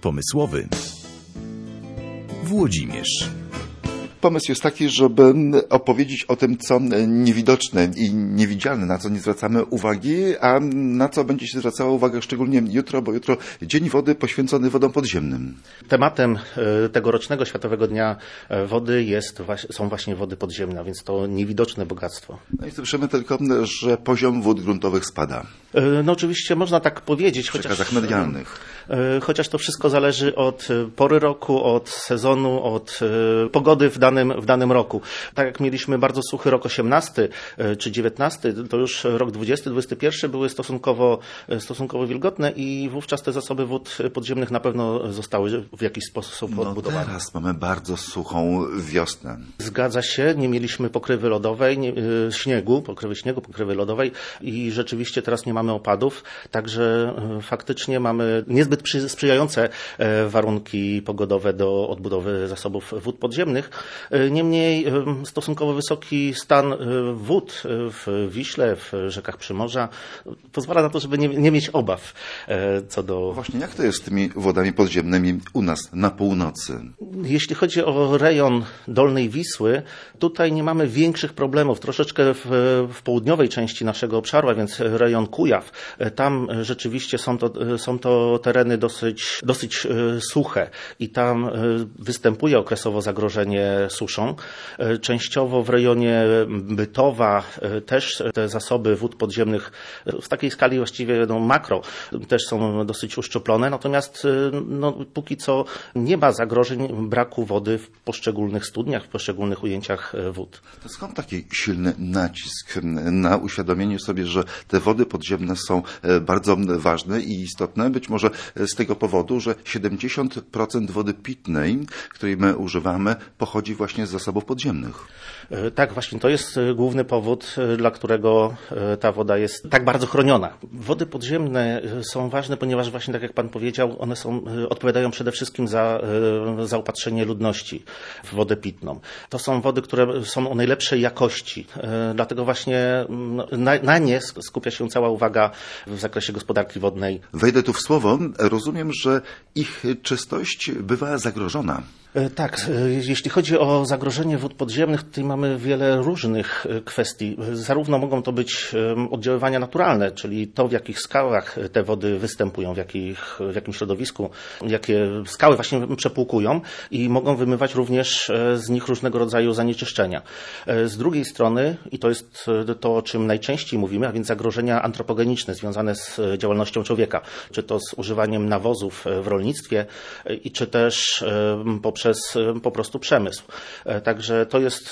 pomysłowy. Włodzimierz. Pomysł jest taki, żeby opowiedzieć o tym, co niewidoczne i niewidzialne, na co nie zwracamy uwagi, a na co będzie się zwracała uwaga szczególnie jutro, bo jutro Dzień Wody poświęcony wodom podziemnym. Tematem tegorocznego Światowego Dnia Wody są właśnie wody podziemne, a więc to niewidoczne bogactwo. No i słyszymy tylko, że poziom wód gruntowych spada. No oczywiście można tak powiedzieć. W przekazach medialnych. Chociaż to wszystko zależy od pory roku, od sezonu, od pogody w danym roku. Tak jak mieliśmy bardzo suchy rok 18 czy 19, to już rok 20, 21 były stosunkowo wilgotne i wówczas te zasoby wód podziemnych na pewno zostały w jakiś sposób odbudowane. Teraz mamy bardzo suchą wiosnę. Zgadza się, nie mieliśmy pokrywy lodowej, pokrywy lodowej i rzeczywiście teraz nie mamy opadów, także faktycznie mamy niezbyt sprzyjające warunki pogodowe do odbudowy zasobów wód podziemnych. Niemniej stosunkowo wysoki stan wód w Wiśle, w rzekach Przymorza pozwala na to, żeby nie mieć obaw co do... Właśnie jak to jest z tymi wodami podziemnymi u nas na północy? Jeśli chodzi o rejon Dolnej Wisły, tutaj nie mamy większych problemów. Troszeczkę w południowej części naszego obszaru, a więc rejon Kujaw, tam rzeczywiście są to tereny dosyć suche i tam występuje okresowo zagrożenie suszą. Częściowo w rejonie Bytowa też te zasoby wód podziemnych w takiej skali właściwie makro też są dosyć uszczuplone, natomiast póki co nie ma zagrożeń braku wody w poszczególnych studniach, w poszczególnych ujęciach wód. To skąd taki silny nacisk na uświadomienie sobie, że te wody podziemne są bardzo ważne i istotne? Być może z tego powodu, że 70% wody pitnej, której my używamy, pochodzi właśnie z zasobów podziemnych. Tak, właśnie to jest główny powód, dla którego ta woda jest tak bardzo chroniona. Wody podziemne są ważne, ponieważ właśnie tak jak Pan powiedział, one odpowiadają przede wszystkim za zaopatrzenie ludności w wodę pitną. To są wody, które są o najlepszej jakości, dlatego właśnie na nie skupia się cała uwaga w zakresie gospodarki wodnej. Wejdę tu w słowo, rozumiem, że ich czystość bywa zagrożona. Tak, jeśli chodzi o zagrożenie wód podziemnych, tutaj mamy wiele różnych kwestii. Zarówno mogą to być oddziaływania naturalne, czyli to, w jakich skałach te wody występują, w jakim środowisku, jakie skały właśnie przepłukują i mogą wymywać również z nich różnego rodzaju zanieczyszczenia. Z drugiej strony, i to jest to, o czym najczęściej mówimy, a więc zagrożenia antropogeniczne związane z działalnością człowieka, czy to z używaniem nawozów w rolnictwie, czy też poprzez po prostu przemysł. Także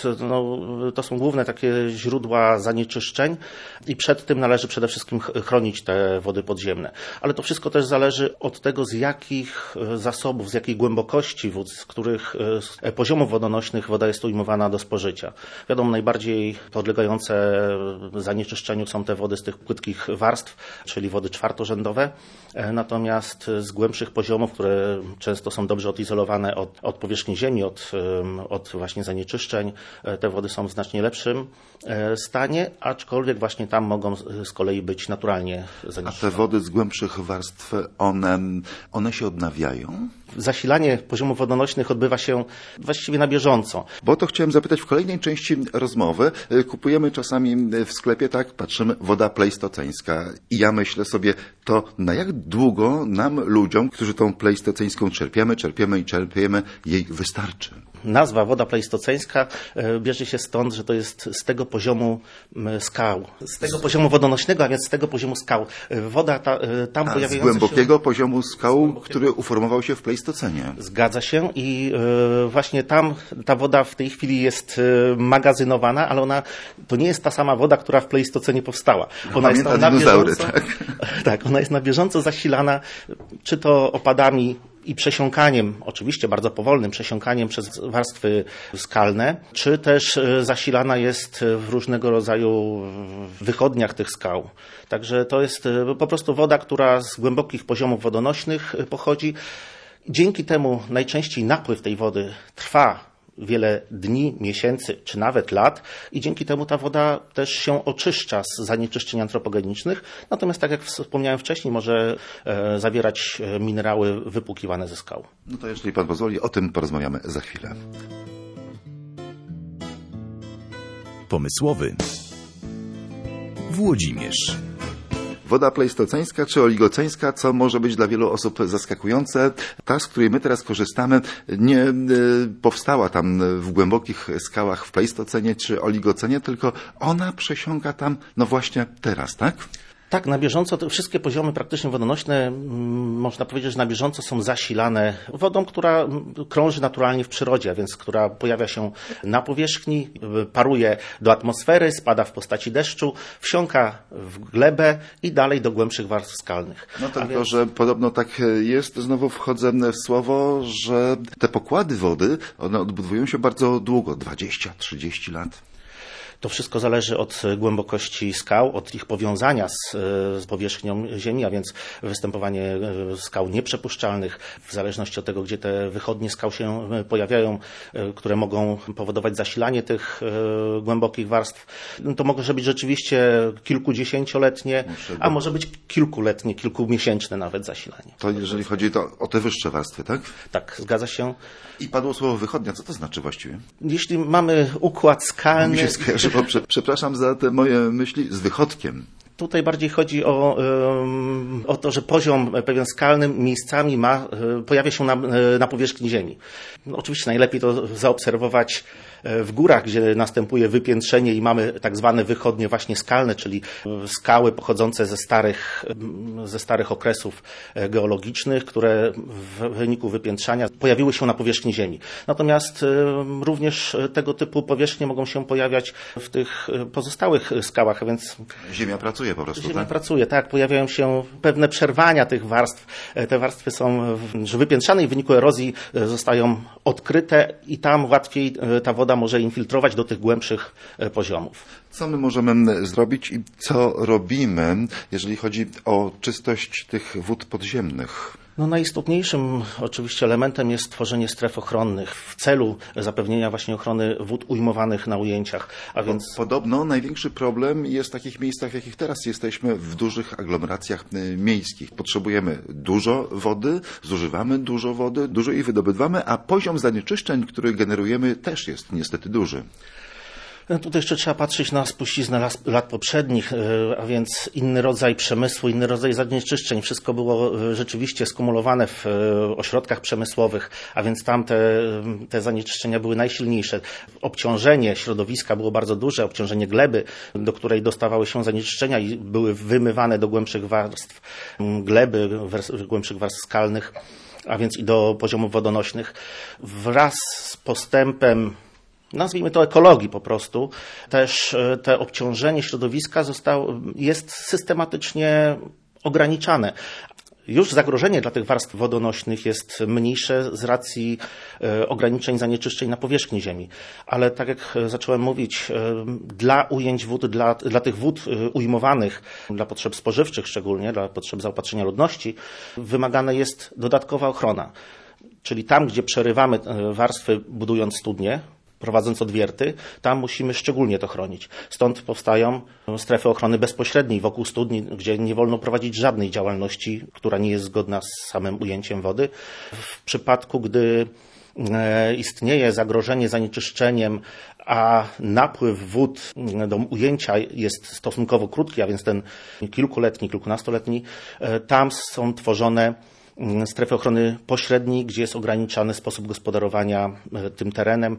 to są główne takie źródła zanieczyszczeń i przed tym należy przede wszystkim chronić te wody podziemne. Ale to wszystko też zależy od tego, z jakich zasobów, z jakiej głębokości wód, z których poziomów wodonośnych woda jest ujmowana do spożycia. Wiadomo, najbardziej podlegające zanieczyszczeniu są te wody z tych płytkich warstw, czyli wody czwartorzędowe. Natomiast z głębszych poziomów, które często są dobrze odizolowane od powierzchni ziemi, od właśnie zanieczyszczeń, te wody są w znacznie lepszym stanie, aczkolwiek właśnie tam mogą z kolei być naturalnie zanieczyszczone. A te wody z głębszych warstw, one się odnawiają? Zasilanie poziomów wodonośnych odbywa się właściwie na bieżąco. Bo to chciałem zapytać w kolejnej części rozmowy. Kupujemy czasami w sklepie, tak, patrzymy, woda pleistoceńska. I ja myślę sobie, to na jak długo nam, ludziom, którzy tą pleistoceńską czerpiemy, jej wystarczy? Nazwa woda pleistoceńska bierze się stąd, że to jest z tego poziomu skał, z tego poziomu wodonośnego, a więc z tego poziomu skał. Woda tam pojawiająca się... Z głębokiego poziomu skał, który uformował się w pleistocenie. Zgadza się i właśnie tam ta woda w tej chwili jest magazynowana, ale to nie jest ta sama woda, która w pleistocenie powstała. Ona jest tam na bieżąco, tak, ona jest na bieżąco zasilana, czy to opadami i przesiąkaniem, oczywiście bardzo powolnym przesiąkaniem przez warstwy skalne, czy też zasilana jest w różnego rodzaju wychodniach tych skał. Także to jest po prostu woda, która z głębokich poziomów wodonośnych pochodzi. Dzięki temu najczęściej napływ tej wody trwa wiele dni, miesięcy czy nawet lat i dzięki temu ta woda też się oczyszcza z zanieczyszczeń antropogenicznych. Natomiast tak jak wspomniałem wcześniej, może zawierać minerały wypłukiwane ze skał. No to jeżeli pan pozwoli, o tym porozmawiamy za chwilę. Pomysłowy Włodzimierz. Woda plejstoceńska czy oligoceńska, co może być dla wielu osób zaskakujące. Ta, z której my teraz korzystamy, nie powstała tam w głębokich skałach w plejstocenie czy oligocenie, tylko ona przesiąka tam, no właśnie teraz, tak? Tak, na bieżąco te wszystkie poziomy praktycznie wodonośne, można powiedzieć, że na bieżąco są zasilane wodą, która krąży naturalnie w przyrodzie, a więc która pojawia się na powierzchni, paruje do atmosfery, spada w postaci deszczu, wsiąka w glebę i dalej do głębszych warstw skalnych. No tylko, że podobno tak jest, znowu wchodzę w słowo, że te pokłady wody, one odbudowują się bardzo długo, 20-30 lat. To wszystko zależy od głębokości skał, od ich powiązania z powierzchnią ziemi, a więc występowanie skał nieprzepuszczalnych, w zależności od tego, gdzie te wychodnie skał się pojawiają, które mogą powodować zasilanie tych głębokich warstw. To może być rzeczywiście kilkudziesięcioletnie, a może być kilkuletnie, kilkumiesięczne nawet zasilanie. To jeżeli chodzi o te wyższe warstwy, tak? Tak, zgadza się. I padło słowo wychodnia. Co to znaczy właściwie? Jeśli mamy układ skalny... Mi się skojarzy, bo przepraszam za te moje myśli, z wychodkiem. Tutaj bardziej chodzi o to, że poziom pewien skalny miejscami pojawia się na powierzchni ziemi. No, oczywiście najlepiej to zaobserwować w górach, gdzie następuje wypiętrzenie i mamy tak zwane wychodnie właśnie skalne, czyli skały pochodzące ze starych okresów geologicznych, które w wyniku wypiętrzania pojawiły się na powierzchni ziemi. Natomiast również tego typu powierzchnie mogą się pojawiać w tych pozostałych skałach, a więc... Ziemia pracuje po prostu, Ziemia tak? pracuje, tak. Pojawiają się pewne przerwania tych warstw. Te warstwy są wypiętrzane i w wyniku erozji zostają odkryte i tam łatwiej ta woda może infiltrować do tych głębszych poziomów. Co my możemy zrobić i co robimy, jeżeli chodzi o czystość tych wód podziemnych? No, najistotniejszym oczywiście elementem jest tworzenie stref ochronnych w celu zapewnienia właśnie ochrony wód ujmowanych na ujęciach. A więc... Podobno największy problem jest w takich miejscach, w jakich teraz jesteśmy, w dużych aglomeracjach miejskich. Potrzebujemy dużo wody, zużywamy dużo wody, dużo jej wydobywamy, a poziom zanieczyszczeń, który generujemy, też jest niestety duży. Tutaj jeszcze trzeba patrzeć na spuściznę lat poprzednich, a więc inny rodzaj przemysłu, inny rodzaj zanieczyszczeń. Wszystko było rzeczywiście skumulowane w ośrodkach przemysłowych, a więc tam te zanieczyszczenia były najsilniejsze. Obciążenie środowiska było bardzo duże, obciążenie gleby, do której dostawały się zanieczyszczenia i były wymywane do głębszych warstw gleby, głębszych warstw skalnych, a więc i do poziomów wodonośnych. Wraz z postępem, nazwijmy to ekologii po prostu, też to obciążenie środowiska jest systematycznie ograniczane. Już zagrożenie dla tych warstw wodonośnych jest mniejsze z racji ograniczeń zanieczyszczeń na powierzchni ziemi. Ale tak jak zacząłem mówić, dla ujęć wód, dla tych wód ujmowanych, dla potrzeb spożywczych szczególnie, dla potrzeb zaopatrzenia ludności, wymagana jest dodatkowa ochrona. Czyli tam, gdzie przerywamy warstwy budując studnie, prowadząc odwierty, tam musimy szczególnie to chronić. Stąd powstają strefy ochrony bezpośredniej wokół studni, gdzie nie wolno prowadzić żadnej działalności, która nie jest zgodna z samym ujęciem wody. W przypadku, gdy istnieje zagrożenie zanieczyszczeniem, a napływ wód do ujęcia jest stosunkowo krótki, a więc ten kilkuletni, kilkunastoletni, tam są tworzone strefy ochrony pośredniej, gdzie jest ograniczany sposób gospodarowania tym terenem.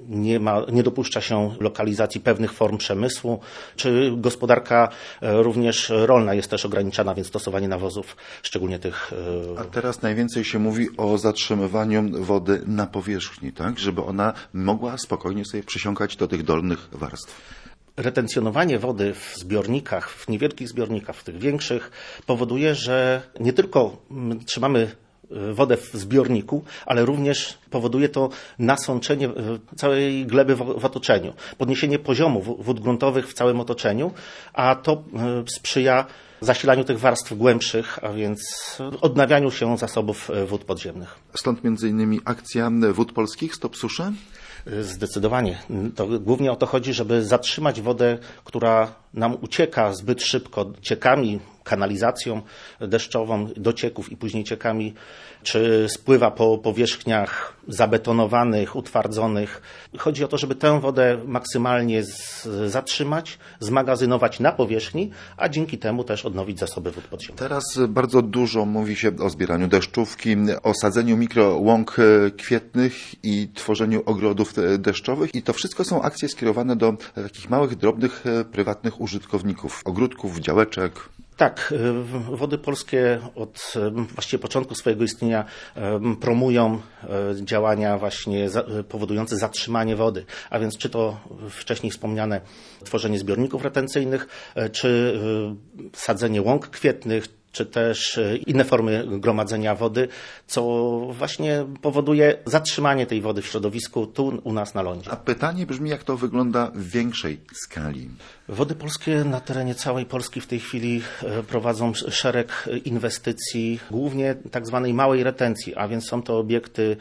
Nie dopuszcza się lokalizacji pewnych form przemysłu, czy gospodarka również rolna jest też ograniczana, więc stosowanie nawozów, szczególnie tych... A teraz najwięcej się mówi o zatrzymywaniu wody na powierzchni, tak? Żeby ona mogła spokojnie sobie przysiąkać do tych dolnych warstw. Retencjonowanie wody w zbiornikach, w niewielkich zbiornikach, w tych większych, powoduje, że nie tylko trzymamy wodę w zbiorniku, ale również powoduje to nasączenie całej gleby w otoczeniu, podniesienie poziomu wód gruntowych w całym otoczeniu, a to sprzyja zasilaniu tych warstw głębszych, a więc odnawianiu się zasobów wód podziemnych. Stąd między innymi akcja Wód Polskich Stop Suszy? Zdecydowanie. To głównie o to chodzi, żeby zatrzymać wodę, która nam ucieka zbyt szybko ciekami, kanalizacją deszczową, docieków i później ciekami, czy spływa po powierzchniach zabetonowanych, utwardzonych. Chodzi o to, żeby tę wodę maksymalnie zatrzymać, zmagazynować na powierzchni, a dzięki temu też odnowić zasoby wód podziemnych. Teraz bardzo dużo mówi się o zbieraniu deszczówki, o sadzeniu mikrołąk kwietnych i tworzeniu ogrodów deszczowych i to wszystko są akcje skierowane do takich małych, drobnych, prywatnych użytkowników, ogródków, działeczek. Tak, Wody Polskie od właściwie początku swojego istnienia promują działania właśnie powodujące zatrzymanie wody, a więc czy to wcześniej wspomniane tworzenie zbiorników retencyjnych, czy sadzenie łąk kwietnych, czy też inne formy gromadzenia wody, co właśnie powoduje zatrzymanie tej wody w środowisku tu u nas na lądzie. A pytanie brzmi, jak to wygląda w większej skali? Wody Polskie na terenie całej Polski w tej chwili prowadzą szereg inwestycji, głównie tak zwanej małej retencji, a więc są to obiekty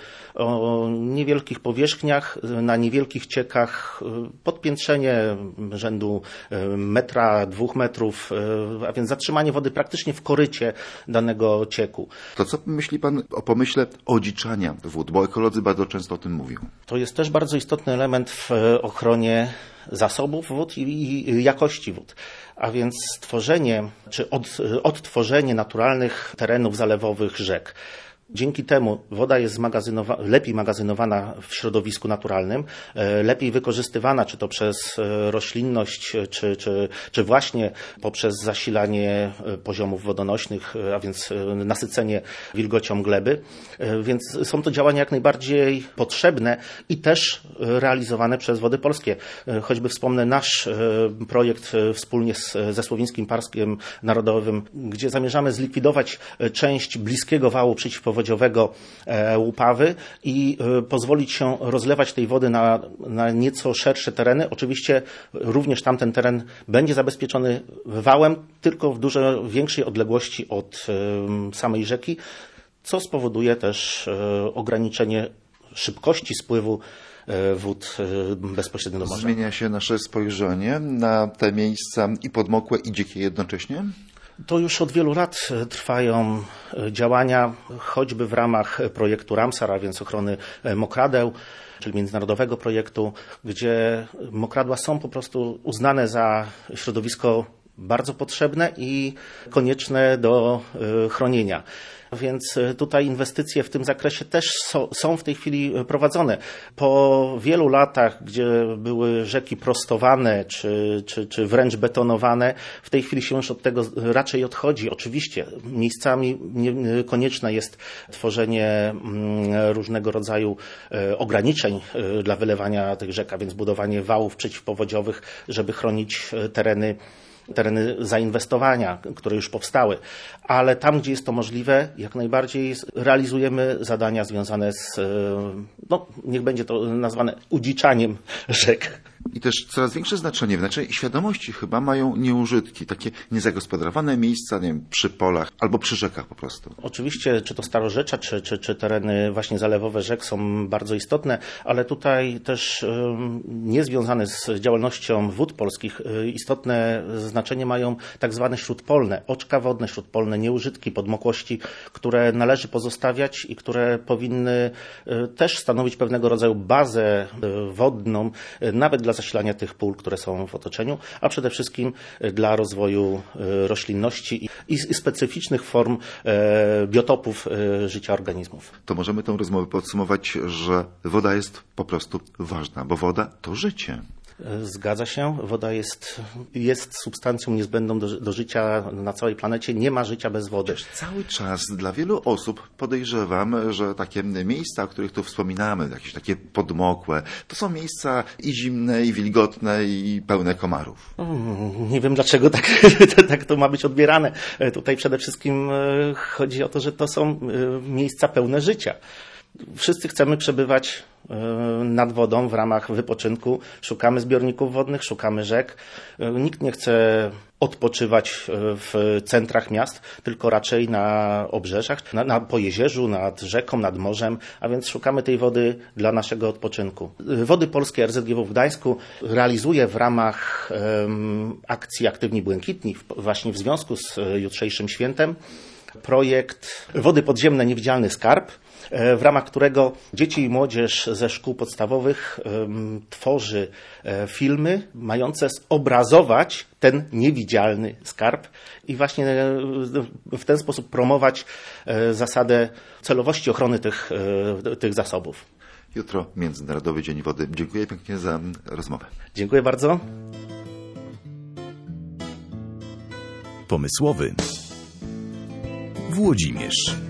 o niewielkich powierzchniach, na niewielkich ciekach, podpiętrzenie rzędu metra, 2 metrów, a więc zatrzymanie wody praktycznie w korycie danego cieku. To co myśli Pan o pomyśle odziczania wód, bo ekolodzy bardzo często o tym mówią? To jest też bardzo istotny element w ochronie zasobów wód i jakości wód. A więc stworzenie czy odtworzenie naturalnych terenów zalewowych rzek. Dzięki temu woda jest lepiej magazynowana w środowisku naturalnym, lepiej wykorzystywana, czy to przez roślinność, czy właśnie poprzez zasilanie poziomów wodonośnych, a więc nasycenie wilgocią gleby. Więc są to działania jak najbardziej potrzebne i też realizowane przez Wody Polskie. Choćby wspomnę nasz projekt wspólnie ze Słowińskim Parkiem Narodowym, gdzie zamierzamy zlikwidować część bliskiego wału przeciwpowodziowego Łupawy i pozwolić się rozlewać tej wody na nieco szersze tereny. Oczywiście również tamten teren będzie zabezpieczony wałem, tylko w dużo większej odległości od samej rzeki, co spowoduje też ograniczenie szybkości spływu wód bezpośrednio do morza. Zmienia się nasze spojrzenie na te miejsca i podmokłe, i dzikie jednocześnie? To już od wielu lat trwają działania, choćby w ramach projektu Ramsar, a więc ochrony mokradeł, czyli międzynarodowego projektu, gdzie mokradła są po prostu uznane za środowisko bardzo potrzebne i konieczne do chronienia. Więc tutaj inwestycje w tym zakresie też są w tej chwili prowadzone. Po wielu latach, gdzie były rzeki prostowane czy wręcz betonowane, w tej chwili się już od tego raczej odchodzi. Oczywiście miejscami konieczne jest tworzenie różnego rodzaju ograniczeń dla wylewania tych rzek, a więc budowanie wałów przeciwpowodziowych, żeby chronić tereny zainwestowania, które już powstały. Ale tam, gdzie jest to możliwe, jak najbardziej realizujemy zadania związane z, niech będzie to nazwane udziczaniem rzek. I też coraz większe znaczenie w naszej świadomości chyba mają nieużytki, takie niezagospodarowane miejsca, nie wiem, przy polach albo przy rzekach po prostu. Oczywiście, czy to starorzecza, czy tereny właśnie zalewowe rzek są bardzo istotne, ale tutaj też niezwiązane z działalnością Wód Polskich istotne znaczenie mają tak zwane śródpolne, oczka wodne, śródpolne nieużytki, podmokłości, które należy pozostawiać i które powinny też stanowić pewnego rodzaju bazę wodną, nawet dla zasilania tych pól, które są w otoczeniu, a przede wszystkim dla rozwoju roślinności i specyficznych form biotopów życia organizmów. To możemy tę rozmowę podsumować, że woda jest po prostu ważna, bo woda to życie. Zgadza się. Woda jest substancją niezbędną do życia na całej planecie. Nie ma życia bez wody. Cały czas dla wielu osób podejrzewam, że takie miejsca, o których tu wspominamy, jakieś takie podmokłe, to są miejsca i zimne, i wilgotne, i pełne komarów. Nie wiem, dlaczego tak to ma być odbierane. Tutaj przede wszystkim chodzi o to, że to są miejsca pełne życia. Wszyscy chcemy przebywać nad wodą w ramach wypoczynku. Szukamy zbiorników wodnych, szukamy rzek. Nikt nie chce odpoczywać w centrach miast, tylko raczej na obrzeżach, po jezierzu, nad rzeką, nad morzem, a więc szukamy tej wody dla naszego odpoczynku. Wody Polskie RZGW w Gdańsku realizuje w ramach akcji Aktywni Błękitni, właśnie w związku z jutrzejszym świętem, projekt Wody Podziemne Niewidzialny Skarb, w ramach którego dzieci i młodzież ze szkół podstawowych tworzy filmy mające zobrazować ten niewidzialny skarb i właśnie w ten sposób promować zasadę celowości ochrony tych zasobów. Jutro Międzynarodowy Dzień Wody. Dziękuję pięknie za rozmowę. Dziękuję bardzo. Pomysłowy Włodzimierz.